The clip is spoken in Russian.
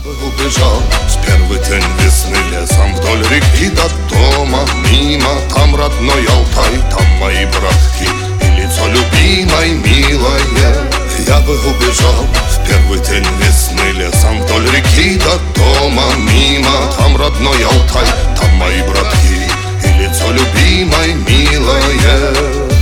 бы убежал в первый день весны лесом вдоль реки до дома мимо. Там родной Алтай, там мои братки и лицо любимой, милое. Я бы убежал в первый день весны лесом вдоль реки до дома мимо. Там родной Алтай, там мои братки и лицо любимой, милое.